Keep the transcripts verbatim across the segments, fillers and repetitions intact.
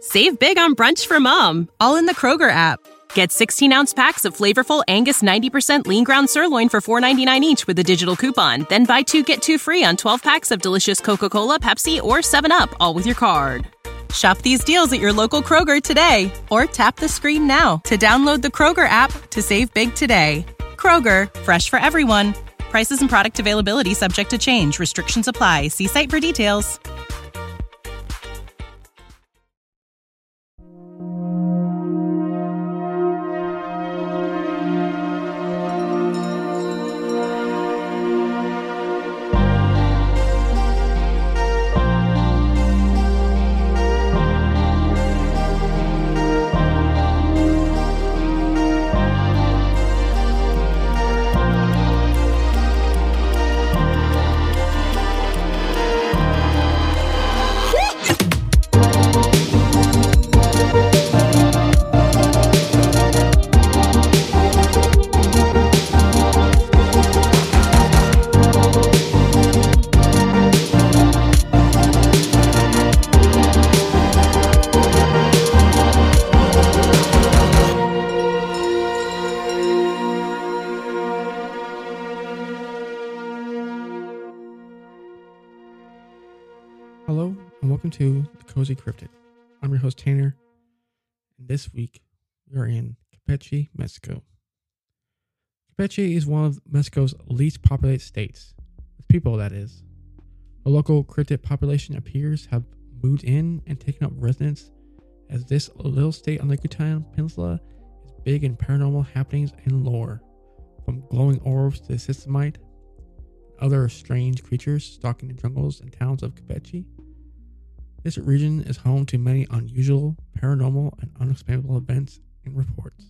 Save big on brunch for mom, all in the Kroger app. Get sixteen-ounce packs of flavorful Angus ninety percent lean ground sirloin for four ninety-nine each with a digital coupon. Then buy two, get two free on twelve packs of delicious Coca-Cola, Pepsi, or seven up, all with your card. Shop these deals at your local Kroger today, or tap the screen now to download the Kroger app to save big today. Kroger, fresh for everyone. Prices and product availability subject to change. Restrictions apply. See site for details. Hello, and welcome to The Cozy Cryptid. I'm your host, Tanner, and this week we are in Campeche, Mexico. Campeche is one of Mexico's least populated states, with people, that is. The local cryptid population appears to have moved in and taken up residence, as this little state on the Yucatan Peninsula is big in paranormal happenings and lore, from glowing orbs to systemite, other strange creatures stalking the jungles and towns of Campeche. This region is home to many unusual, paranormal, and unexplainable events and reports.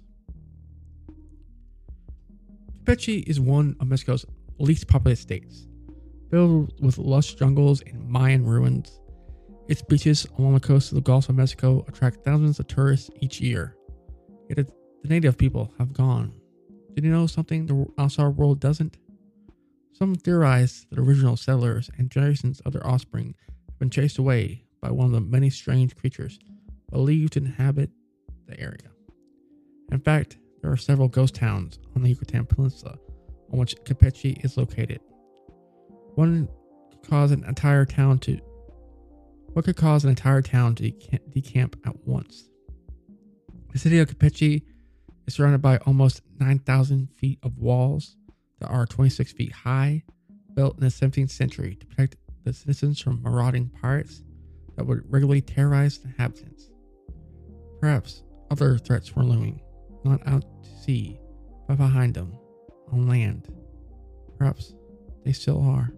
Campeche is one of Mexico's least populated states, filled with lush jungles and Mayan ruins. Its beaches along the coast of the Gulf of Mexico attract thousands of tourists each year. Yet it, the native people have gone. Did you know something the outside world doesn't? Some theorize that original settlers and generations of their offspring have been chased away by one of the many strange creatures believed to inhabit the area. In fact, there are several ghost towns on the Yucatan Peninsula on which Campeche is located. One could cause an entire town to what could cause an entire town to decamp at once. The city of Campeche is surrounded by almost nine thousand feet of walls that are twenty-six feet high, built in the seventeenth century to protect the citizens from marauding pirates that would regularly terrorize the inhabitants. Perhaps other threats were looming, not out to sea, but behind them, on land. Perhaps they still are.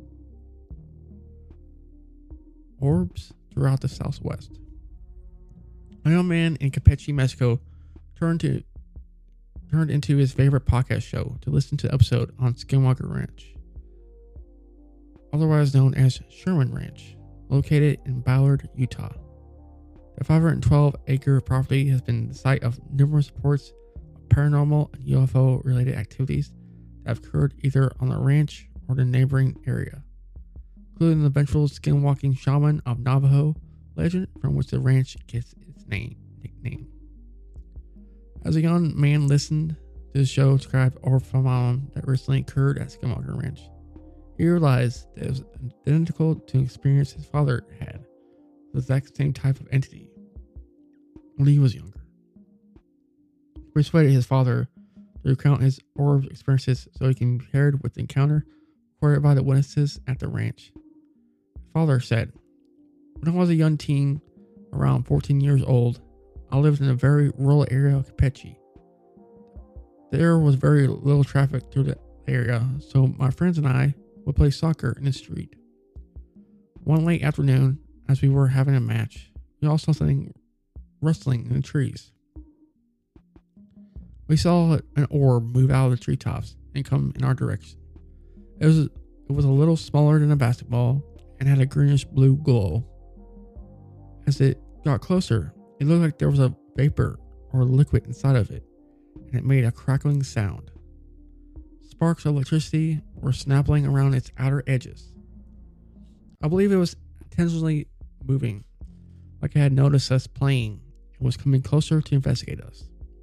Orbs throughout the southwest. A young man in Campeche, Mexico, turned to turned into his favorite podcast show to listen to the episode on Skinwalker Ranch, otherwise known as Sherman Ranch, located in Ballard, Utah. The five hundred twelve acre property has been the site of numerous reports of paranormal and U F O related activities that have occurred either on the ranch or the neighboring area, including the vengeful skinwalking shaman of Navajo legend from which the ranch gets its name nickname. As a young man listened to the show describe orb phenomenon that recently occurred at Skinwalker Ranch, he realized that it was identical to an experience his father had, the exact same type of entity, when he was younger. He persuaded his father to recount his orb experiences so he can be paired with the encounter recorded by the witnesses at the ranch. His father said, "When I was a young teen, around fourteen years old, I lived in a very rural area of Campeche. There was very little traffic through the area, so my friends and I would play soccer in the street. One late afternoon, as we were having a match, we all saw something rustling in the trees. We saw an orb move out of the treetops and come in our direction. It was it was a little smaller than a basketball and had a greenish blue glow. As it got closer, it looked like there was a vapor or liquid inside of it, and it made a crackling sound. Sparks of electricity were snapping around its outer edges. I believe it was intentionally moving, like it had noticed us playing and was coming closer to investigate us.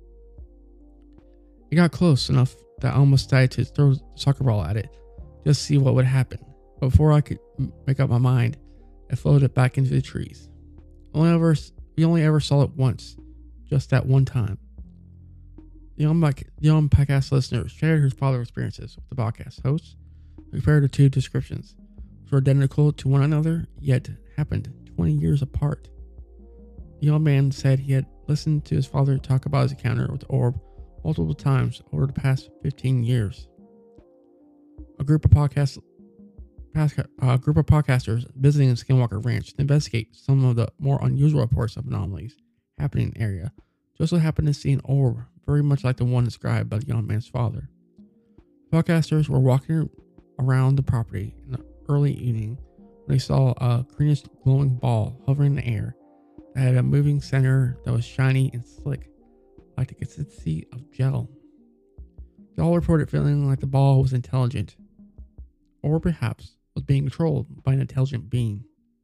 It got close enough that I almost decided to throw the soccer ball at it, just to see what would happen. But before I could make up my mind, it floated back into the trees. Only ever, we only ever saw it once, just that one time. The young, the young podcast listener shared his father's experiences with the podcast host, who compared the two descriptions, which were identical to one another, yet happened twenty years apart. The young man said he had listened to his father talk about his encounter with the orb multiple times over the past fifteen years. A group of podcast, a group of podcasters visiting Skinwalker Ranch to investigate some of the more unusual reports of anomalies happening in the area just so happened to see an orb very much like the one described by the young man's father. Podcasters were walking around the property in the early evening when they saw a greenish glowing ball hovering in the air that had a moving center that was shiny and slick, like the consistency of gel. They all reported feeling like the ball was intelligent, or perhaps was being controlled by an intelligent being.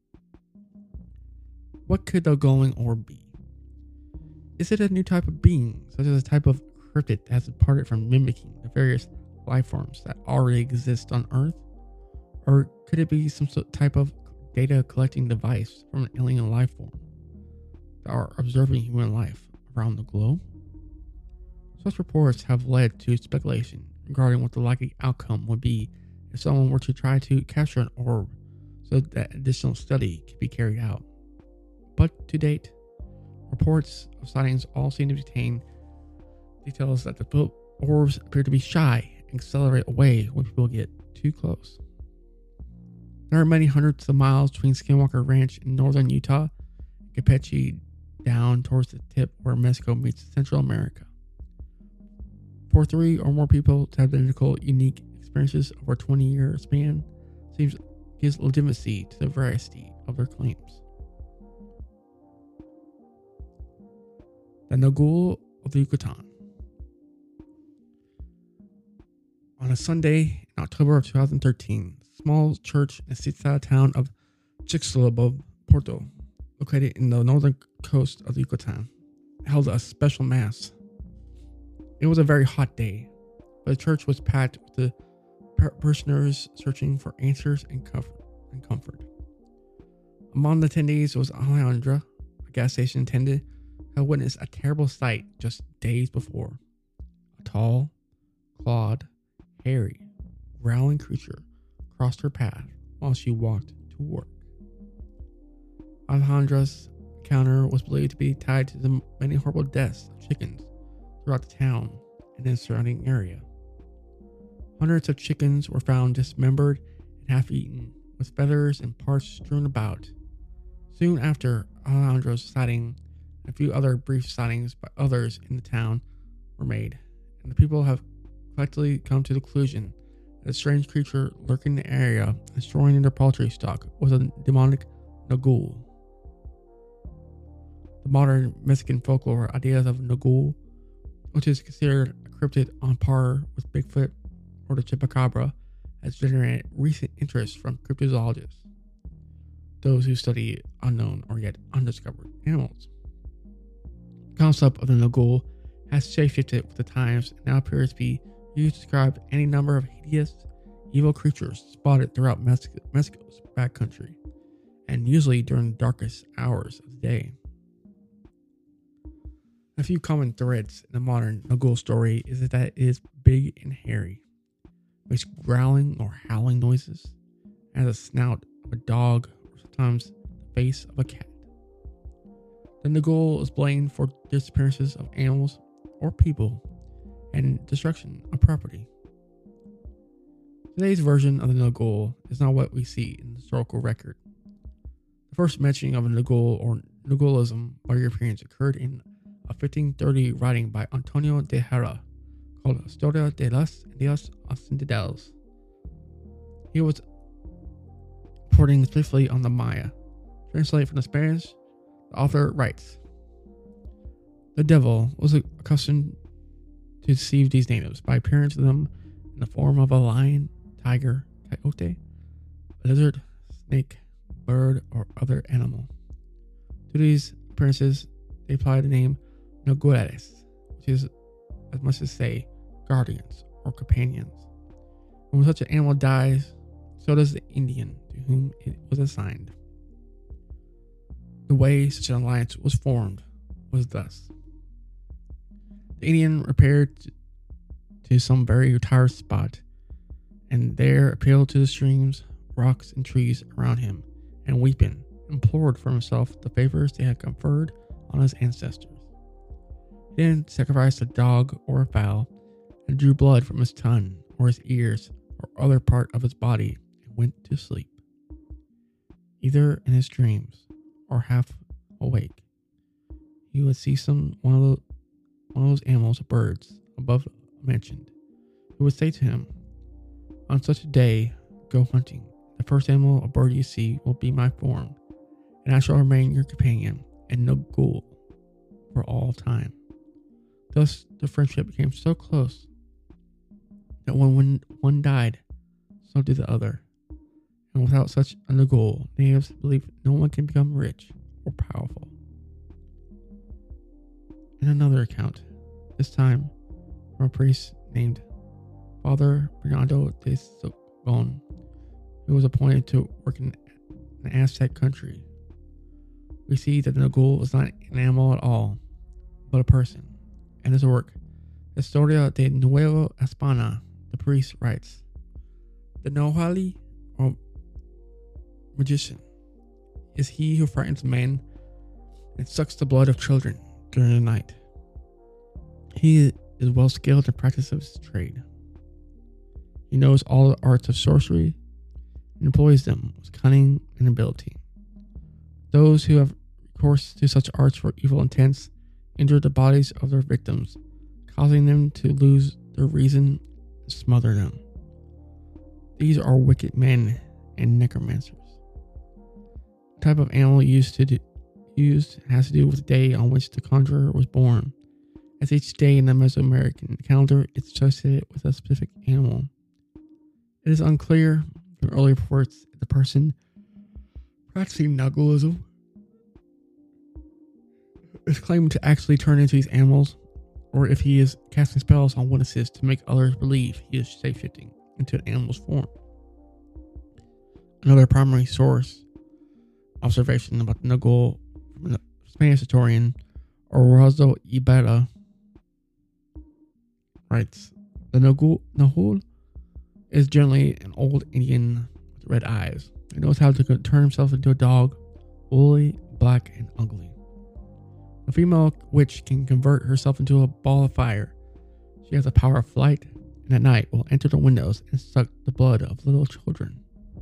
What could the glowing orb be? Is it a new type of being, such as a type of cryptid that has departed from mimicking the various life forms that already exist on Earth? Or could it be some sort of type of data collecting device from an alien life form that are observing human life around the globe? Such reports have led to speculation regarding what the likely outcome would be if someone were to try to capture an orb so that additional study could be carried out. But to date, reports of sightings all seem to contain details that the orbs appear to be shy and accelerate away when people get too close. There are many hundreds of miles between Skinwalker Ranch in northern Utah and Campeche down towards the tip where Mexico meets Central America. For three or more people to have identical, unique experiences over a twenty-year span seems gives legitimacy to the veracity of their claims. The Nogul of the Yucatan. On a Sunday in October of two thousand thirteen, the small church in the seaside town of Chicxulub, Puerto, located in the northern coast of the Yucatan, held a special mass. It was a very hot day, but the church was packed with the parishioners searching for answers and comfort. And comfort. Among the attendees was Alejandra, a gas station attendant who had witnessed a terrible sight just days before. A tall, clawed, hairy, growling creature crossed her path while she walked to work. Alejandra's encounter was believed to be tied to the many horrible deaths of chickens throughout the town and the surrounding area. Hundreds of chickens were found dismembered and half-eaten, with feathers and parts strewn about. Soon after Alejandra's sighting, a few other brief sightings by others in the town were made, and the people have collectively come to the conclusion that a strange creature lurking in the area, destroying their poultry stock, was a demonic Nogul. The modern Mexican folklore ideas of Nogul, which is considered a cryptid on par with Bigfoot or the Chupacabra, has generated recent interest from cryptozoologists, those who study unknown or yet undiscovered animals. The concept of the Nogul has shapeshifted with the times and now appears to be used to describe any number of hideous, evil creatures spotted throughout Mexico, Mexico's backcountry, and usually during the darkest hours of the day. A few common threads in the modern Nogul story is that it is big and hairy, makes growling or howling noises, has a snout of a dog or sometimes the face of a cat. The Nogul is blamed for disappearances of animals or people and destruction of property. Today's version of the Nogul is not what we see in the historical record. The first mentioning of a Nogul or Nogulism by Europeans occurred in a fifteen thirty writing by Antonio de Herrera called Historia de las Indias Occidentales. He was reporting specifically on the Maya. Translated from the Spanish, the author writes, "The devil was accustomed to deceive these natives by appearing to them in the form of a lion, tiger, coyote, a lizard, snake, bird, or other animal. To these appearances, they apply the name Naguales, which is as much as say guardians or companions. And when such an animal dies, so does the Indian to whom it was assigned. The way such an alliance was formed was thus. The Indian repaired to some very retired spot, and there appealed to the streams, rocks, and trees around him, and weeping, implored for himself the favors they had conferred on his ancestors. He then sacrificed a dog or a fowl, and drew blood from his tongue, or his ears, or other part of his body, and went to sleep. Either in his dreams, or half awake, he would see some one of, the, one of those animals or birds above mentioned, who would say to him, "On such a day, go hunting. The first animal or bird you see will be my form, and I shall remain your companion and no ghoul for all time." Thus, the friendship became so close that when one, one died, so did the other. And without such a Nagul, natives believe no one can become rich or powerful. In another account, this time from a priest named Father Bernardo de Sogon, who was appointed to work in an Aztec country, we see that the Nagul is not an animal at all, but a person. In his work, Historia de Nueva España, the priest writes, "The Nahuali, or magician, is he who frightens men and sucks the blood of children during the night. He is well skilled in the practice of his trade. He knows all the arts of sorcery and employs them with cunning and ability. Those who have recourse to such arts for evil intents injure the bodies of their victims, causing them to lose their reason and smother them. These are wicked men and necromancers." The type of animal used to do, used has to do with the day on which the conjurer was born, as each day in the Mesoamerican calendar is associated with a specific animal. It is unclear from early reports if the person practicing Nagulism is claiming to actually turn into these animals, or if he is casting spells on witnesses to make others believe he is shapeshifting into an animal's form. Another primary source observation about the Nagul from the Spanish historian Horacio Ibarra writes, "The Nagul, Nahul is generally an old Indian with red eyes. He knows how to turn himself into a dog, woolly, black, and ugly. A female witch can convert herself into a ball of fire. She has the power of flight, and at night will enter the windows and suck the blood of little children.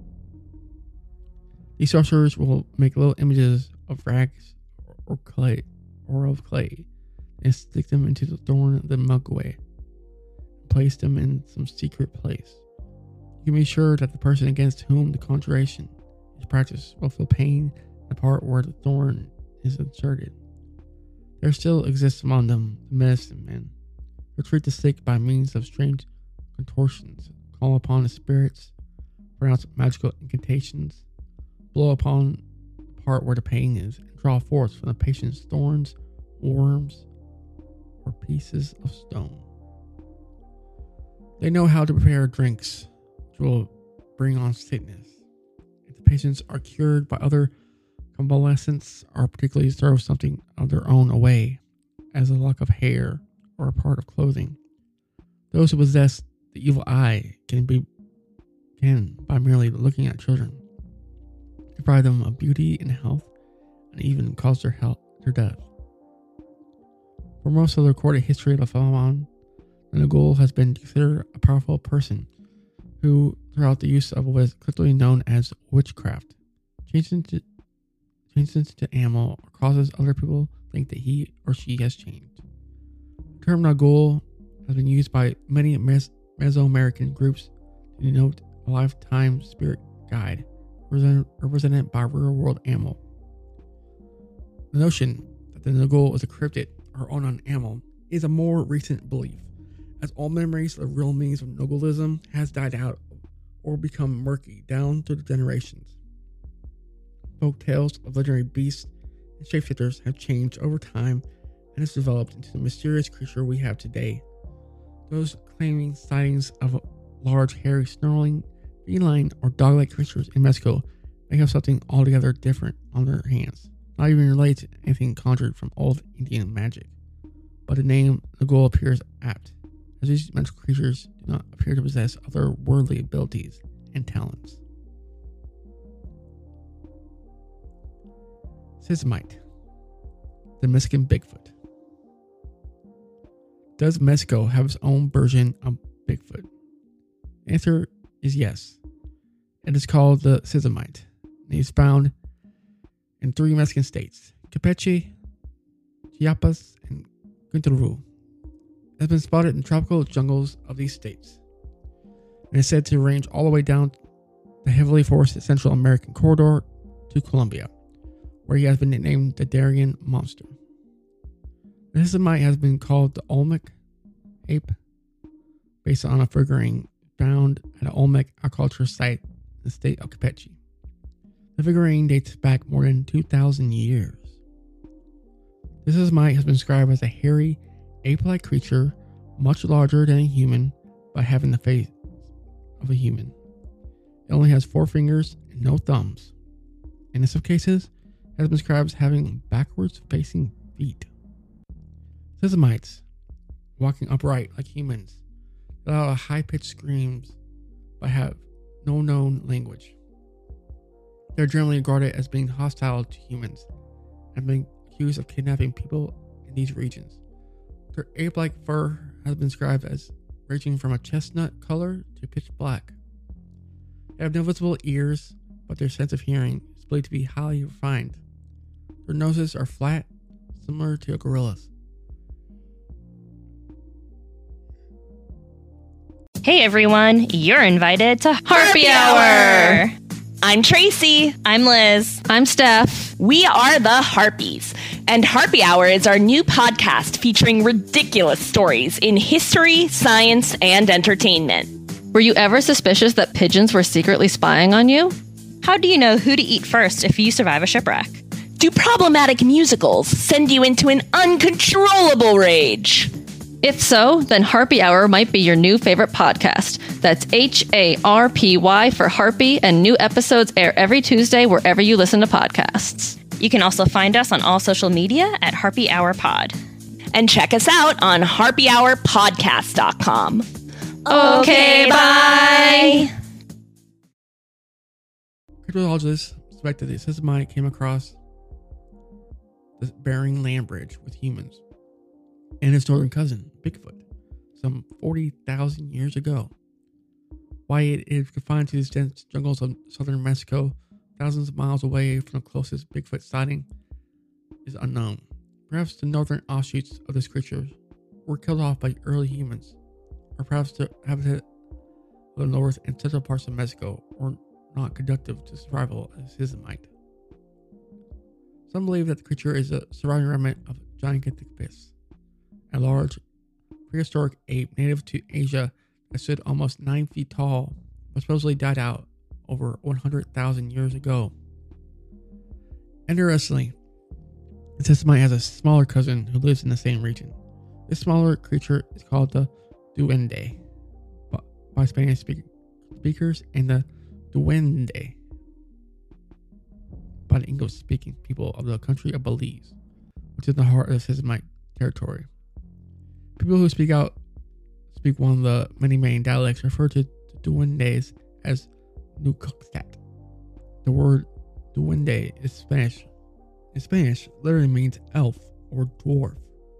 These sorcerers will make little images of rags or clay, or of clay, and stick them into the thorn of the maguey, and place them in some secret place. You can be sure that the person against whom the conjuration is practiced will feel pain in the part where the thorn is inserted. There still exists among them the medicine men, who treat the sick by means of strange contortions, call upon the spirits, pronounce magical incantations, blow upon the part where the pain is, and draw forth from the patient's thorns, worms, or pieces of stone. They know how to prepare drinks which will bring on sickness. If the patients are cured by other convalescents, or particularly throw something of their own away, as a lock of hair or a part of clothing, those who possess the evil eye can be can, by merely looking at children, deprive them of beauty and health, and even cause their health, their death. For most of the recorded history of the phenomenon, the Nagul has been considered a powerful person who, throughout the use of what is collectively known as witchcraft, changes into, changes into animal or causes other people to think that he or she has changed. The term Nagul has been used by many Mes- Mesoamerican groups to denote a lifetime spirit guide represented by a real-world animal. The notion that the Nagul is a cryptid or owned an animal is a more recent belief, as all memories of the real meanings of Nagulism has died out or become murky down through the generations. Folk tales of legendary beasts and shapeshifters have changed over time and has developed into the mysterious creature we have today. Those claiming sightings of large, hairy, snarling, feline, or dog-like creatures in Mexico may have something altogether different on their hands, not even related to anything conjured from old Indian magic. But the name Nagual appears apt, as these magical creatures do not appear to possess otherworldly abilities and talents. Sismite, the Mexican Bigfoot. Does Mexico have its own version of Bigfoot? The answer is yes. It is called the Sismite. It is found in three Mexican states, Campeche, Chiapas, and Quintana Roo. It has been spotted in tropical jungles of these states, and is said to range all the way down the heavily forested Central American corridor to Colombia, where he has been nicknamed the Darien Monster. The Sismite has been called the Olmec ape, based on a figurine found at an Olmec agriculture site in the state of Campeche. The figurine dates back more than two thousand years. The Sismite has been described as a hairy, ape-like creature, much larger than a human, but having the face of a human. It only has four fingers and no thumbs, and in some cases, it has been described as having backwards-facing feet. Sismites, walking upright like humans, let out high-pitched screams, but have no known language. They are generally regarded as being hostile to humans and being accused of kidnapping people in these regions. Their ape-like fur has been described as ranging from a chestnut color to pitch black. They have no visible ears, but their sense of hearing is believed to be highly refined. Their noses are flat, similar to a gorilla's. Hey everyone, you're invited to Harpy Hour! I'm Tracy. I'm Liz. I'm Steph. We are the Harpies, and Harpy Hour is our new podcast featuring ridiculous stories in history, science, and entertainment. Were you ever suspicious that pigeons were secretly spying on you? How do you know who to eat first if you survive a shipwreck? Do problematic musicals send you into an uncontrollable rage? If so, then Harpy Hour might be your new favorite podcast. That's H A R P Y for Harpy, and new episodes air every Tuesday wherever you listen to podcasts. You can also find us on all social media at Harpy Hour Pod. And check us out on harpy hour podcast dot com. Okay, bye! Cryptozoologists suspect that the Sismite came across the Bering Land Bridge with humans and his northern cousin, Bigfoot, some forty thousand years ago. Why it is confined to these dense jungles of southern Mexico, thousands of miles away from the closest Bigfoot sighting, is unknown. Perhaps the northern offshoots of this creature were killed off by early humans, or perhaps the habitat of the north and central parts of Mexico were not conducive to survival as Sismite. Some believe that the creature is a surviving remnant of Gigantopithecus, a large prehistoric ape native to Asia that stood almost nine feet tall, but supposedly died out over one hundred thousand years ago. Interestingly, the Sismite has a smaller cousin who lives in the same region. This smaller creature is called the duende by Spanish speak- speakers and the duende by the English-speaking people of the country of Belize, which is the heart of the Sismite territory. People who speak out speak one of the many main dialects refer to the duendes as Nuxcat. The word duende is Spanish. In Spanish, literally means elf or dwarf.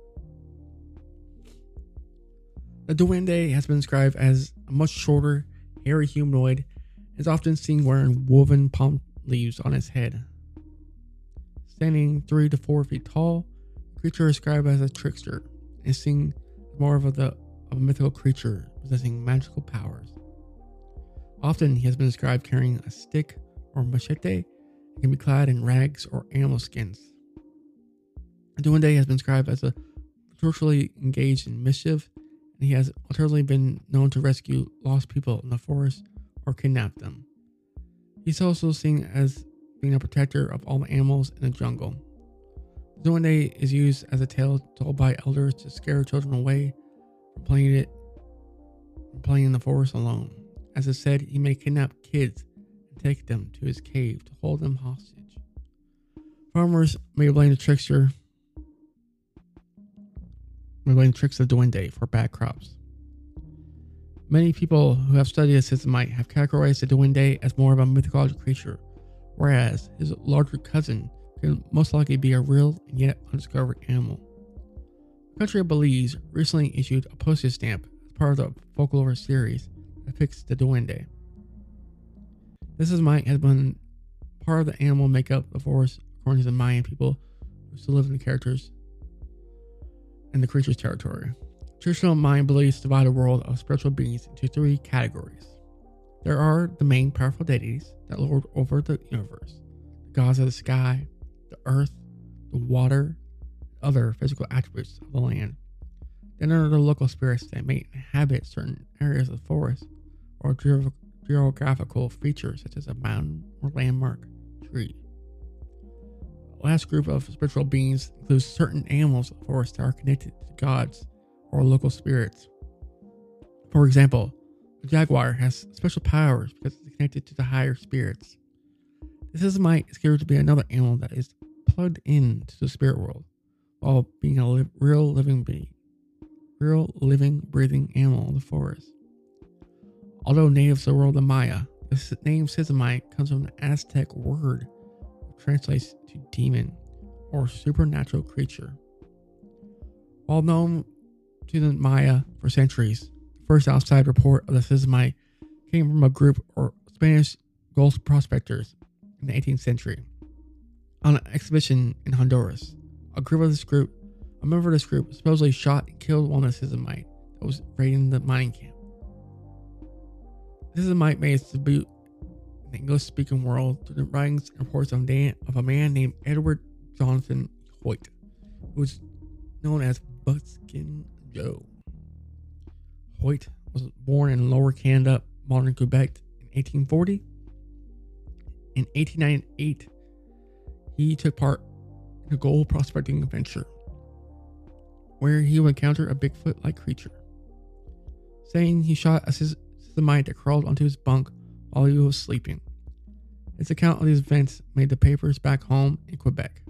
The duende has been described as a much shorter, hairy humanoid and is often seen wearing woven palm leaves on its head. Standing three to four feet tall, the creature is described as a trickster and is seen as more of a, the, of a mythical creature possessing magical powers. Often he has been described carrying a stick or machete and can be clad in rags or animal skins. The duende has been described as a virtually engaged in mischief, and he has alternately been known to rescue lost people in the forest or kidnap them. He's also seen as being a protector of all the animals in the jungle. The Duende is used as a tale told by elders to scare children away from playing it, from playing in the forest alone. As it said, he may kidnap kids and take them to his cave to hold them hostage. Farmers may blame the trickster, may blame the tricks of the Duende for bad crops. Many people who have studied the Sismite have categorized the Duende as more of a mythological creature, whereas his larger cousin could most likely be a real and yet undiscovered animal. The country of Belize recently issued a postage stamp as part of the folklore series that depicts the Duende. This Sismite has been part of the animal makeup of the forest according to the Mayan people who still live in the characters in the creature's territory. Traditional Mayan beliefs divide the world of spiritual beings into three categories. There are the main powerful deities that lord over the universe, the gods of the sky, the earth, the water, and other physical attributes of the land. Then there are the local spirits that may inhabit certain areas of the forest or ge- geographical features such as a mountain or landmark tree. The last group of spiritual beings includes certain animals of the forest that are connected to gods or local spirits. For example, the jaguar has special powers because it's connected to the higher spirits. This Sismite is considered to be another animal that is plugged into the spirit world, while being a li- real living being, real living, breathing animal of the forest. Although native to the world of Maya, the name Sismite comes from the Aztec word which translates to demon or supernatural creature. While known to the Maya for centuries, the first outside report of the Sismite came from a group of Spanish gold prospectors in the eighteenth century. On an expedition in Honduras, a group of this group, a member of this group supposedly shot and killed one of the Sismite that was raiding the mining camp. The Sismite made its debut in the English-speaking world through the writings and reports of, Dan, of a man named Edward Jonathan Hoyt, who was known as Buckskin Joe. Hoyt was born in Lower Canada, modern Quebec, in eighteen forty. In eighteen ninety-eight, he took part in a gold prospecting adventure where he would encounter a Bigfoot-like creature, saying he shot a Sismite that crawled onto his bunk while he was sleeping. His account of these events made the papers back home in Quebec.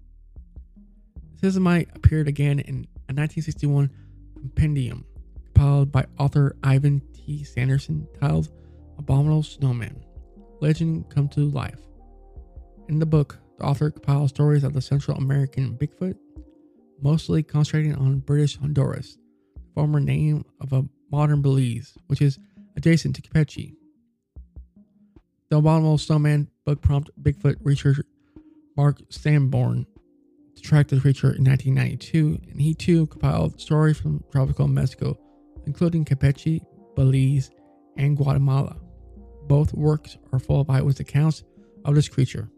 Sismite appeared again in a nineteen sixty-one compendium compiled by author Ivan T. Sanderson titled Abominable Snowman, Legend Come to Life. In the book, the author compiled stories of the Central American Bigfoot, mostly concentrating on British Honduras, the former name of a modern Belize, which is adjacent to Campeche. The Abominable Snowman book prompted Bigfoot researcher Mark Sanborn to track the creature in nineteen ninety-two, and he too compiled stories from tropical Mexico, including Campeche, Belize, and Guatemala. Both works are full of eyewitness accounts of this creature.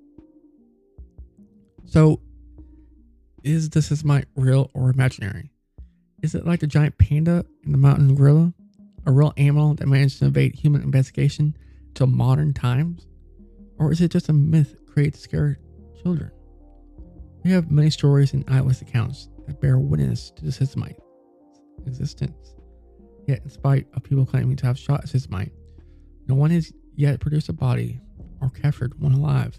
So, is the Sismite real or imaginary? Is it like the giant panda and the mountain gorilla, a real animal that managed to evade human investigation until modern times? Or is it just a myth created to scare children? We have many stories and eyewitness accounts that bear witness to the Sismite's existence. Yet, in spite of people claiming to have shot a Sismite, no one has yet produced a body or captured one alive.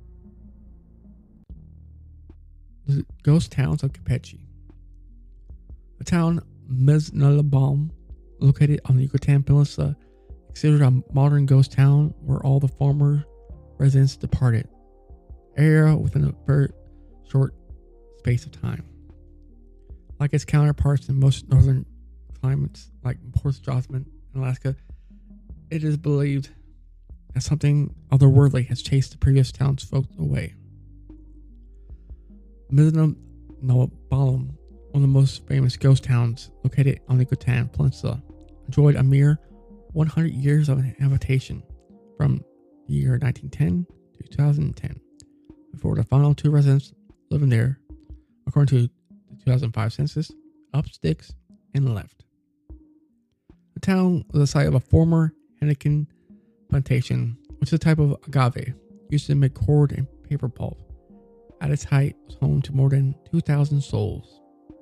The ghost towns of Campeche. The town Mesnalabam, located on the Yucatan Peninsula, is considered a modern ghost town where all the former residents departed. Area within a very short space of time. Like its counterparts in most northern climates, like Port Josman in Alaska, it is believed that something otherworldly has chased the previous townsfolk away. Mesnalabam, one of the most famous ghost towns located on the Yucatan Peninsula, enjoyed a mere one hundred years of habitation from the year nineteen ten to two thousand ten, before the final two residents living there, according to the two thousand five census, up sticks and left. The town was the site of a former Henneken plantation, which is a type of agave used to make cord and paper pulp. at its height, was home to more than two thousand souls.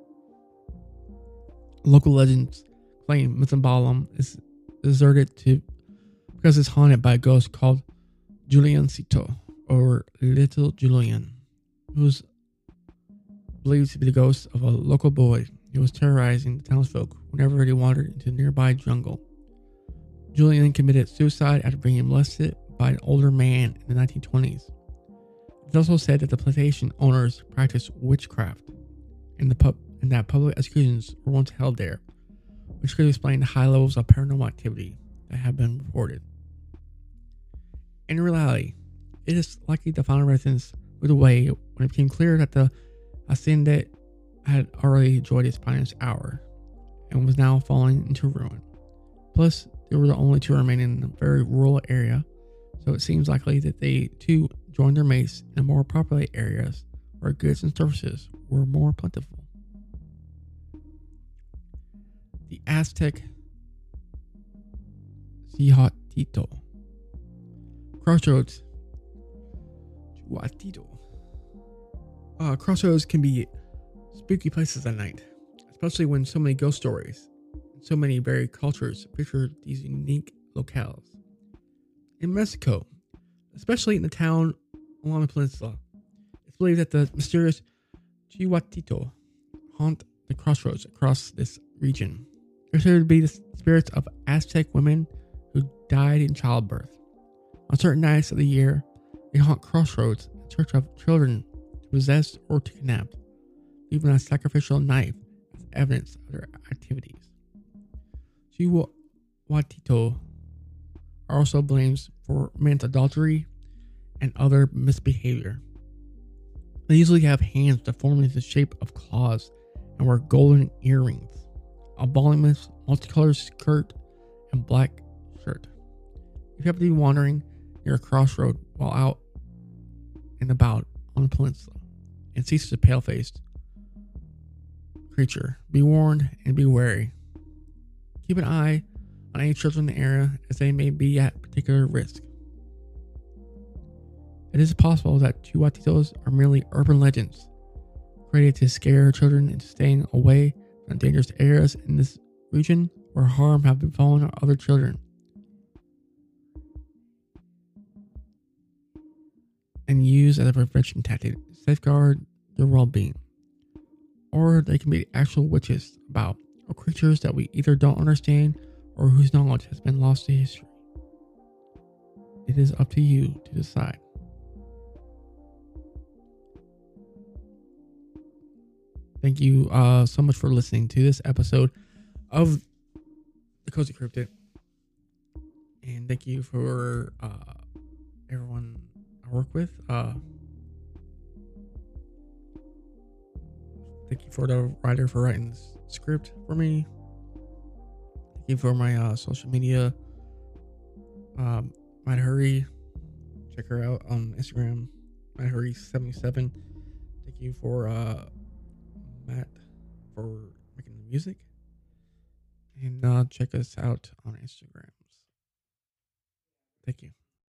Local legends claim Mitzvah is deserted to because it's haunted by a ghost called Juliancito, or Little Julian, who's believed to be the ghost of a local boy who was terrorizing the townsfolk whenever they wandered into the nearby jungle. Julian committed suicide after being molested by an older man in the nineteen twenties. It's also said that the plantation owners practiced witchcraft, and, the pub- and that public executions were once held there, which could explain the high levels of paranormal activity that have been reported. In reality, it is likely the final residents moved away when it became clear that the hacienda had already enjoyed its finest hour and was now falling into ruin. Plus, they were the only two remaining in a very rural area, so it seems likely that they too joined their mates in the more populated areas where goods and services were more plentiful. The Aztec Cihuatito Crossroads Cihuatito uh, Crossroads can be spooky places at night, especially when so many ghost stories and so many varied cultures feature these unique locales. In Mexico, especially in the town along the peninsula, it's believed that the mysterious Cihuatito haunt the crossroads across this region. They're said to be the spirits of Aztec women who died in childbirth. On certain nights of the year, they haunt crossroads in search of children to possess or to kidnap, leaving a sacrificial knife as evidence of their activities. Cihuatito are also blamed for men's adultery and other misbehavior. They usually have hands deformed into the shape of claws and wear golden earrings, a voluminous multicolored skirt, and black shirt. If you happen to be wandering near a crossroad while out and about on the peninsula and sees a pale-faced creature, be warned and be wary. Keep an eye on any children in the area, as they may be at particular risk. It is possible that Cihuatitos are merely urban legends, created to scare children into staying away from dangerous areas in this region where harm have befallen other children, and used as a prevention tactic to safeguard their well-being. Or they can be actual witches about, or creatures that we either don't understand or whose knowledge has been lost to history. It is up to you to decide. Thank you uh, so much for listening to this episode of The Cozy Cryptid. And thank you for uh, everyone I work with. Uh, thank you for the writer for writing this script for me. Thank you for my uh, social media. Um, Matt Hurry. Check her out on Instagram. Matt Hurry seventy-seven. Thank you for uh, Matt for making the music. And uh, check us out on Instagrams. Thank you.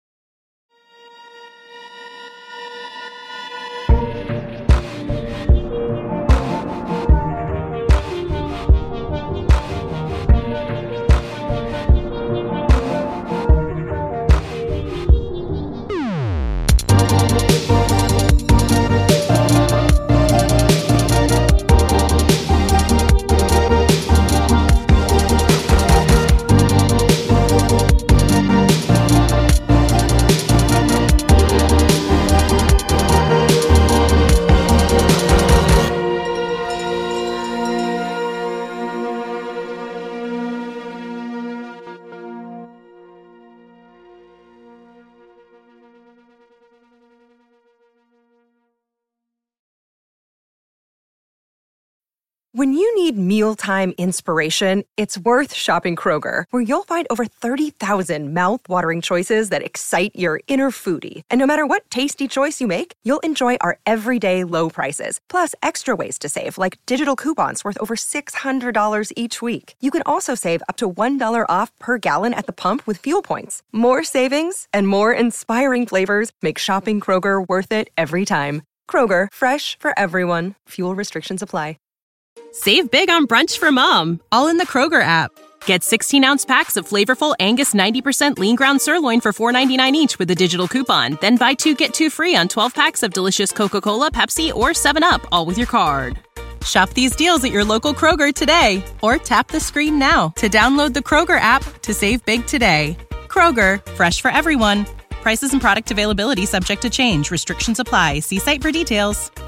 When you need mealtime inspiration, it's worth shopping Kroger, where you'll find over thirty thousand mouth-watering choices that excite your inner foodie. And no matter what tasty choice you make, you'll enjoy our everyday low prices, plus extra ways to save, like digital coupons worth over six hundred dollars each week. You can also save up to one dollar off per gallon at the pump with fuel points. More savings and more inspiring flavors make shopping Kroger worth it every time. Kroger, fresh for everyone. Fuel restrictions apply. Save big on brunch for mom, all in the Kroger app. Get sixteen-ounce packs of flavorful Angus ninety percent lean ground sirloin for four ninety-nine each with a digital coupon. Then buy two, get two free on twelve packs of delicious Coca-Cola, Pepsi, or seven up, all with your card. Shop these deals at your local Kroger today, or tap the screen now to download the Kroger app to save big today. Kroger, fresh for everyone. Prices and product availability subject to change. Restrictions apply. See site for details.